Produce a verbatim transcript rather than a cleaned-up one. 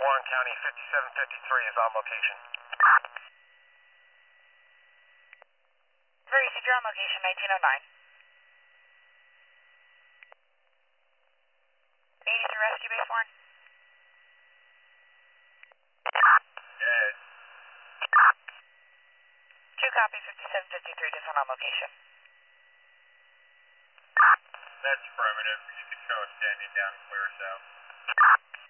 Warren County, fifty-seven fifty-three is on location. Very secure on location, nineteen oh nine. eighty-three Rescue Base, Warren. Good. Two copy, fifty-seven fifty-three, just one on location. That's affirmative. You can show us standing down clear south.